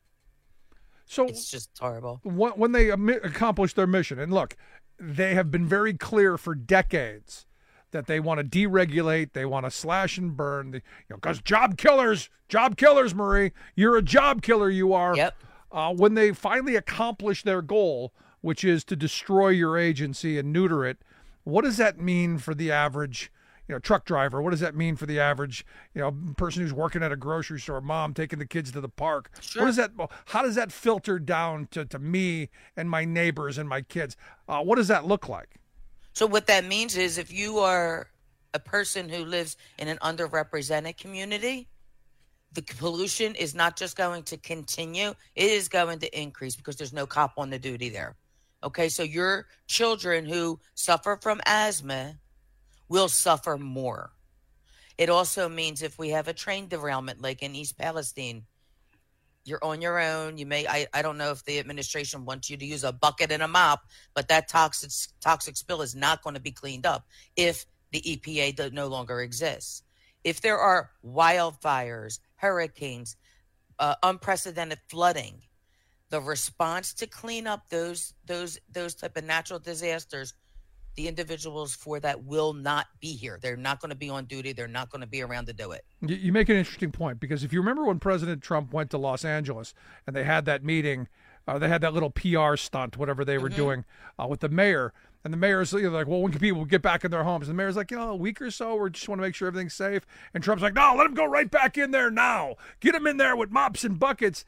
it's just horrible. When they accomplish their mission, and look, they have been very clear for decades that they want to deregulate, they want to slash and burn, because job killers, Marie, you're a job killer, you are. Yep. When they finally accomplish their goal, which is to destroy your agency and neuter it, what does that mean for the average, truck driver? What does that mean for the average, person who's working at a grocery store, mom taking the kids to the park? Sure. How does that filter down to me and my neighbors and my kids? What does that look like? So what that means is if you are a person who lives in an underrepresented community, the pollution is not just going to continue, it is going to increase because there's no cop on the duty there. Okay, so your children who suffer from asthma will suffer more. It also means if we have a train derailment like in East Palestine, you're on your own. You may, I don't know if the administration wants you to use a bucket and a mop, but that toxic spill is not going to be cleaned up if the EPA no longer exists. If there are wildfires, hurricanes, unprecedented flooding, the response to clean up those type of natural disasters, the individuals for that will not be here. They're not going to be on duty. They're not going to be around to do it. You make an interesting point, because if you remember when President Trump went to Los Angeles and they had that meeting, they had that little PR stunt, whatever they were doing with the mayor. And the mayor's like, well, when can people get back in their homes? And the mayor's like, a week or so. We just want to make sure everything's safe. And Trump's like, no, let him go right back in there now. Get him in there with mops and buckets.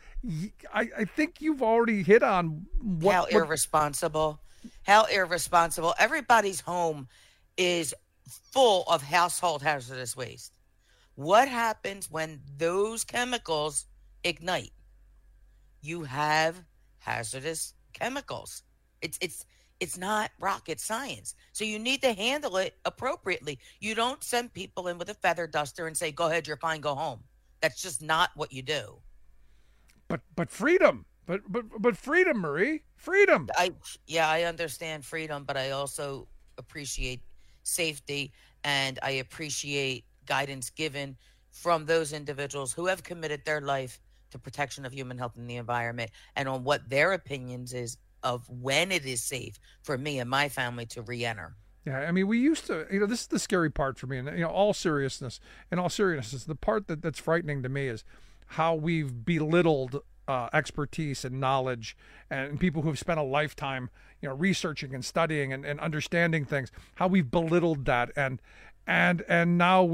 I think you've already hit on how irresponsible. How irresponsible. Everybody's home is full of household hazardous waste. What happens when those chemicals ignite? You have hazardous chemicals. It's not rocket science. So you need to handle it appropriately. You don't send people in with a feather duster and say, go ahead, you're fine, go home. That's just not what you do. But freedom. But freedom, Marie. Freedom. I understand freedom, but I also appreciate safety, and I appreciate guidance given from those individuals who have committed their life to protection of human health and the environment, and on what their opinions is of when it is safe for me and my family to re-enter. Yeah, I mean, we used to, this is the scary part for me, and all seriousness, the part that's frightening to me is how we've belittled expertise and knowledge, and people who have spent a lifetime, researching and studying and understanding things, how we've belittled that, and now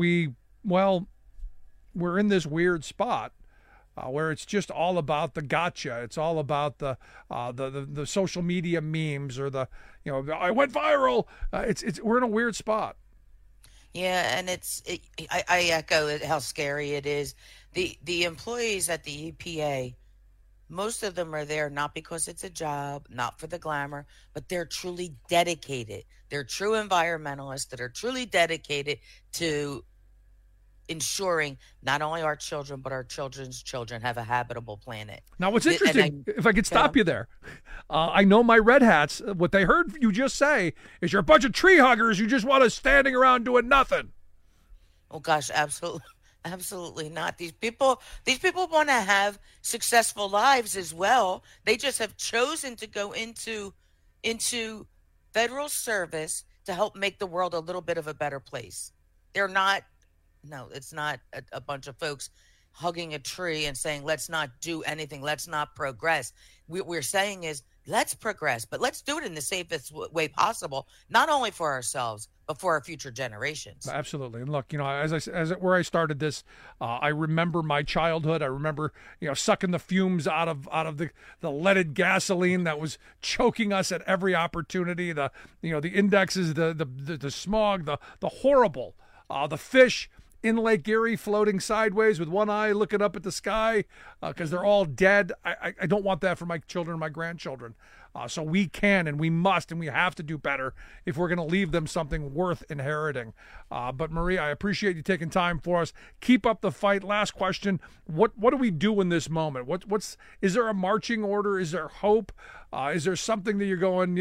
we're in this weird spot where it's just all about the gotcha. It's all about the social media memes, or I went viral. We're in a weird spot. Yeah, and I echo how scary it is. The employees at the EPA, most of them are there not because it's a job, not for the glamour, but they're truly dedicated. They're true environmentalists that are truly dedicated to ensuring not only our children, but our children's children have a habitable planet. Now, what's interesting, if I could stop you there, I know my red hats, what they heard you just say is you're a bunch of tree huggers. You just want us standing around doing nothing. Oh, gosh, absolutely. Absolutely not. These people want to have successful lives as well. They just have chosen to go into federal service to help make the world a little bit of a better place. They're not. No, it's not a bunch of folks hugging a tree and saying, let's not do anything. Let's not progress. What we're saying is let's progress, but let's do it in the safest way possible, not only for ourselves, but for our future generations. Absolutely. And look, where I started this, I remember my childhood. I remember, sucking the fumes out of the leaded gasoline that was choking us at every opportunity. The indexes, the smog, the horrible, the fish in Lake Erie floating sideways with one eye looking up at the sky because they're all dead. I don't want that for my children and my grandchildren. So we can and we must and we have to do better if we're going to leave them something worth inheriting. But Marie, I appreciate you taking time for us. Keep up the fight. Last question. What do we do in this moment? Is there a marching order? Is there hope? Is there something that you're going,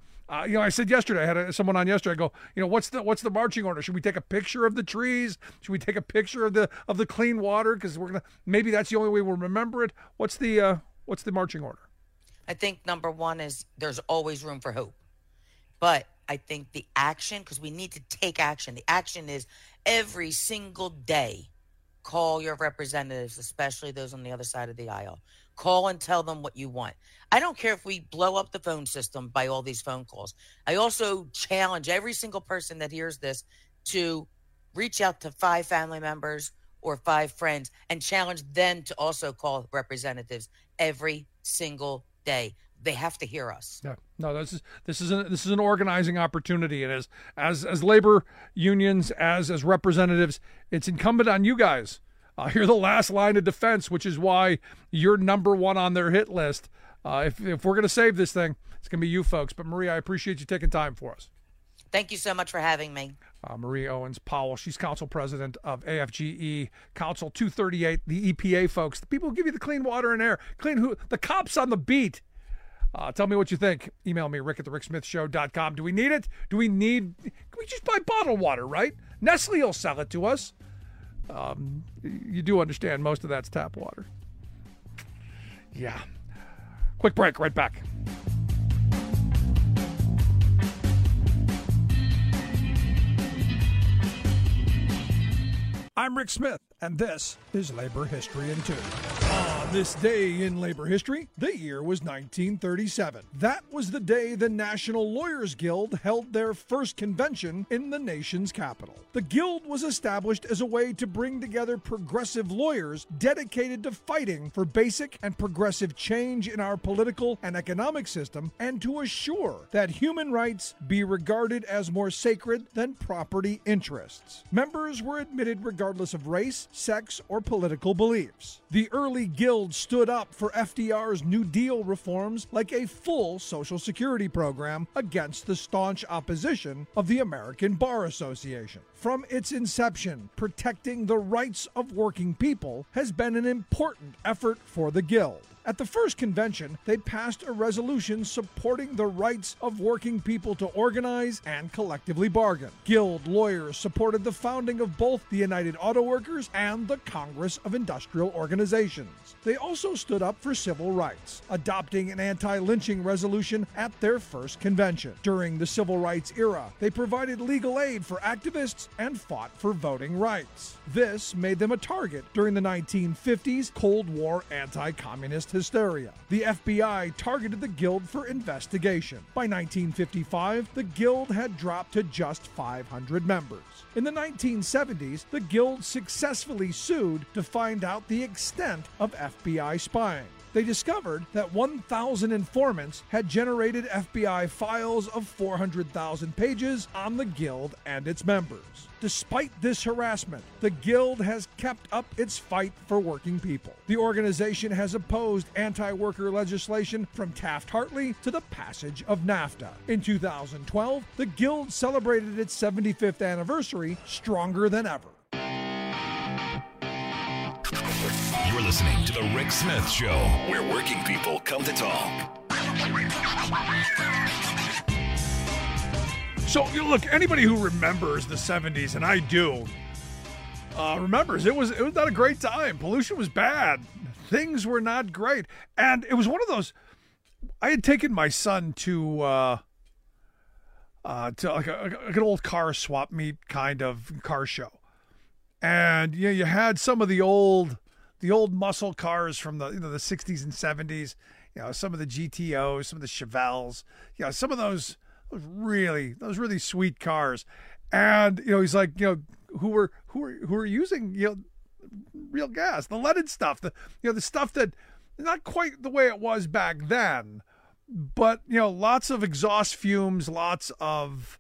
I said yesterday, I had someone on yesterday, I go, what's the marching order? Should we take a picture of the trees? Should we take a picture of the clean water? Because maybe that's the only way we'll remember it. What's the marching order? I think number one is there's always room for hope. But I think the action, because we need to take action. The action is every single day, call your representatives, especially those on the other side of the aisle. Call and tell them what you want. I don't care if we blow up the phone system by all these phone calls. I also challenge every single person that hears this to reach out to 5 family members or 5 friends and challenge them to also call representatives every single day. They have to hear us. Yeah. No, this is an organizing opportunity, and as labor unions, as representatives, it's incumbent on you guys. You're the last line of defense, which is why you're number one on their hit list. If we're going to save this thing, it's going to be you folks. But Marie, I appreciate you taking time for us. Thank you so much for having me. Marie Owens Powell, she's council president of AFGE, Council 238, the EPA folks, the people who give you the clean water and air, the cops on the beat. Tell me what you think. Email me, rick@thericksmithshow.com. Do we need it? Can we just buy bottled water, right? Nestle will sell it to us. You do understand most of that's tap water. Yeah. Quick break, right back. I'm Rick Smith, and this is Labor History in 2. On this day in labor history, the year was 1937. That was the day the National Lawyers Guild held their first convention in the nation's capital. The Guild was established as a way to bring together progressive lawyers dedicated to fighting for basic and progressive change in our political and economic system, and to assure that human rights be regarded as more sacred than property interests. Members were admitted regardless of race, sex, or political beliefs. The early Guild stood up for FDR's New Deal reforms like a full Social Security program against the staunch opposition of the American Bar Association. From its inception, protecting the rights of working people has been an important effort for the Guild. At the first convention, they passed a resolution supporting the rights of working people to organize and collectively bargain. Guild lawyers supported the founding of both the United Auto Workers and the Congress of Industrial Organizations. They also stood up for civil rights, adopting an anti-lynching resolution at their first convention. During the civil rights era, they provided legal aid for activists and fought for voting rights. This made them a target during the 1950s Cold War anti-communist hysteria. The FBI targeted the Guild for investigation. By 1955, the Guild had dropped to just 500 members. In the 1970s, the Guild successfully sued to find out the extent of FBI spying. They discovered that 1,000 informants had generated FBI files of 400,000 pages on the Guild and its members. Despite this harassment, the Guild has kept up its fight for working people. The organization has opposed anti-worker legislation from Taft-Hartley to the passage of NAFTA. In 2012, the Guild celebrated its 75th anniversary stronger than ever. You're listening to The Rick Smith Show, where working people come to talk. So, look, anybody who remembers the 70s, and I do, remembers it was not a great time. Pollution was bad. Things were not great. And it was one of those, I had taken my son to like an old car swap meet kind of car show. And you had some of the old muscle cars from the 60s and 70s. some of the GTOs, some of the Chevelles, some of those really sweet cars. And, he's like, who are using, real gas, the leaded stuff, the stuff that not quite the way it was back then, but, lots of exhaust fumes, lots of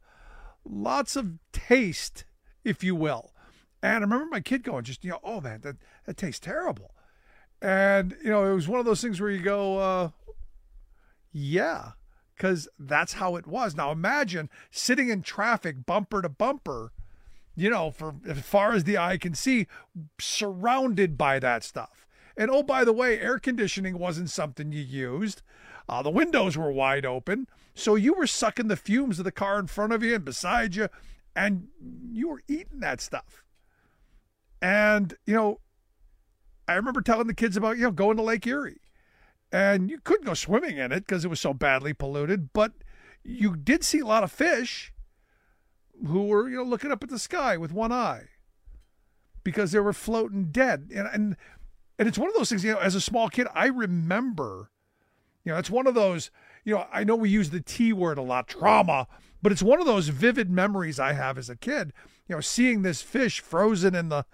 taste, if you will. And I remember my kid going, just, oh man, that tastes terrible. And, it was one of those things where you go, yeah, because that's how it was. Now imagine sitting in traffic, bumper to bumper, for as far as the eye can see, surrounded by that stuff. And oh, by the way, air conditioning wasn't something you used. The windows were wide open. So you were sucking the fumes of the car in front of you and beside you, and you were eating that stuff. And, I remember telling the kids about, going to Lake Erie. And you couldn't go swimming in it because it was so badly polluted, but you did see a lot of fish who were, looking up at the sky with one eye because they were floating dead. And it's one of those things, as a small kid, I remember, it's one of those, I know we use the T word a lot, trauma, but it's one of those vivid memories I have as a kid, seeing this fish frozen in the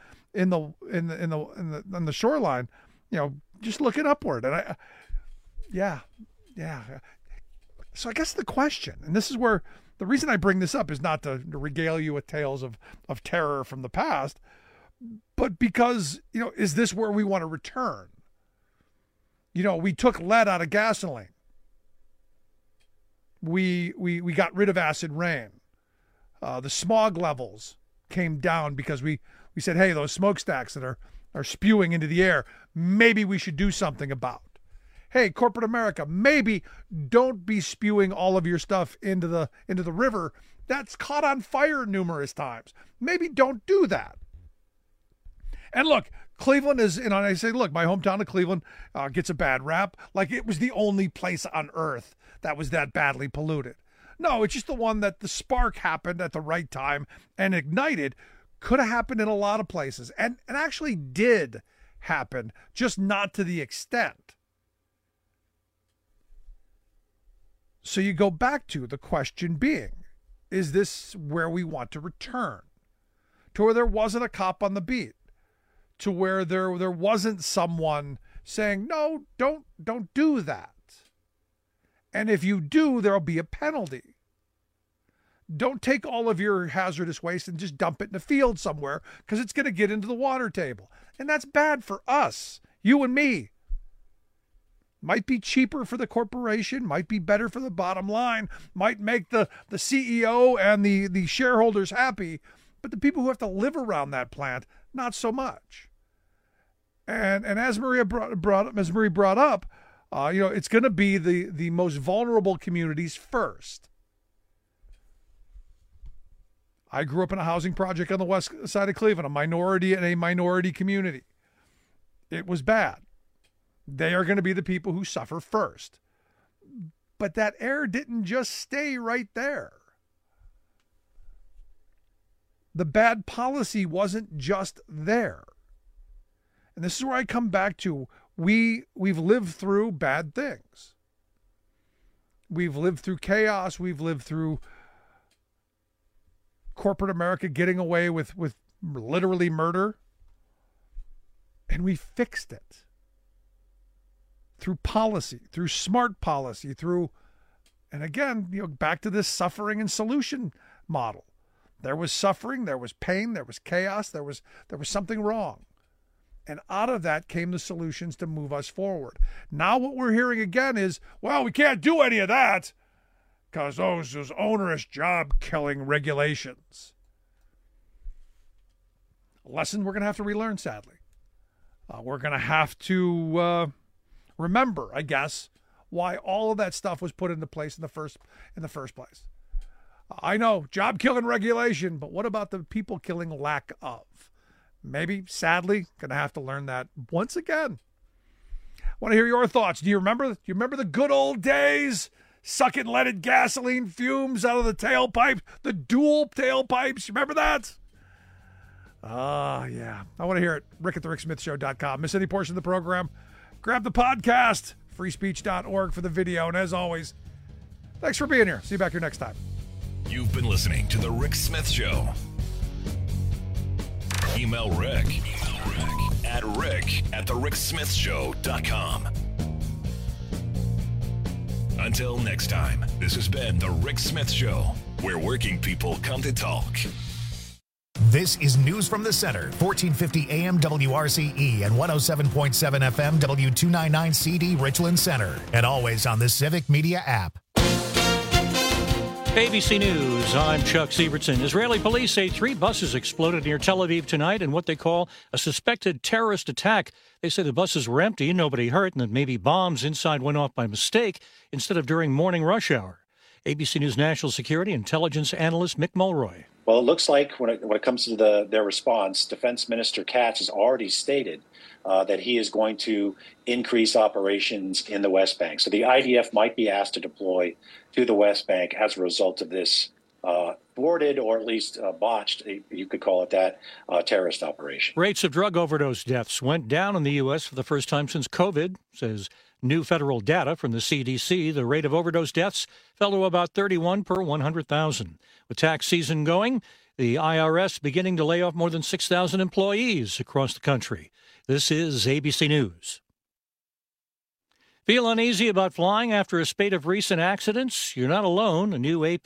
shoreline, just looking upward. And yeah. So I guess the question, and this is where the reason I bring this up is not to regale you with tales of terror from the past, but because, is this where we want to return? We took lead out of gasoline. We got rid of acid rain. The smog levels came down because we said, hey, those smokestacks that are spewing into the air, maybe we should do something about. Hey, corporate America, maybe don't be spewing all of your stuff into the river. That's caught on fire numerous times. Maybe don't do that. And look, Cleveland is, and I say, look, my hometown of Cleveland gets a bad rap. Like it was the only place on earth that was that badly polluted. No, it's just the one that the spark happened at the right time and ignited. Could have happened in a lot of places and actually did happen, just not to the extent. So you go back to the question being, is this where we want to return? To where there wasn't a cop on the beat, to where there wasn't someone saying, no, don't do that. And if you do, there'll be a penalty. Don't take all of your hazardous waste and just dump it in a field somewhere because it's going to get into the water table. And that's bad for us, you and me. Might be cheaper for the corporation, might be better for the bottom line, might make the CEO and the shareholders happy, but the people who have to live around that plant, not so much. And as Marie brought up, it's going to be the most vulnerable communities first. I grew up in a housing project on the west side of Cleveland, a minority community. It was bad. They are going to be the people who suffer first. But that air didn't just stay right there. The bad policy wasn't just there. And this is where I come back to, we've lived through bad things. We've lived through chaos. We've lived through corporate America getting away with literally murder. And we fixed it. Through policy, through smart policy, and again, back to this suffering and solution model. There was suffering, there was pain, there was chaos, there was something wrong. And out of that came the solutions to move us forward. Now what we're hearing again is, well, we can't do any of that because those onerous job-killing regulations. A lesson we're going to have to relearn, sadly. We're going to have to remember, I guess, why all of that stuff was put into place in the first place. I know, job-killing regulation, but what about the people-killing lack of? Maybe, sadly, going to have to learn that once again. I want to hear your thoughts. Do you remember the good old days? Sucking leaded gasoline fumes out of the tailpipe, the dual tailpipes. Remember that? Yeah. I want to hear it. Rick at the RickSmithShow.com. Miss any portion of the program? Grab the podcast freespeech.org for the video. And as always, thanks for being here. See you back here next time. You've been listening to The Rick Smith Show. Email Rick at rick@thericksmithshow.com. Until next time, this has been The Rick Smith Show, where working people come to talk. This is News from the Center, 1450 AM WRCE and 107.7 FM W299 CD Richland Center, and always on the Civic Media app. ABC News, I'm Chuck Sievertson. Israeli police say 3 buses exploded near Tel Aviv tonight in what they call a suspected terrorist attack. They say the buses were empty, nobody hurt, and that maybe bombs inside went off by mistake instead of during morning rush hour. ABC News national security intelligence analyst Mick Mulroy. Well, it looks like when it comes to their response, Defense Minister Katz has already stated that he is going to increase operations in the West Bank. So the IDF might be asked to deploy to the West Bank as a result of this thwarted or at least botched, you could call it that, terrorist operation. Rates of drug overdose deaths went down in the U.S. for the first time since COVID, says new federal data from the CDC. The rate of overdose deaths fell to about 31 per 100,000. With tax season going, the IRS beginning to lay off more than 6,000 employees across the country. This is ABC News. Feel uneasy about flying after a spate of recent accidents? You're not alone. A new AP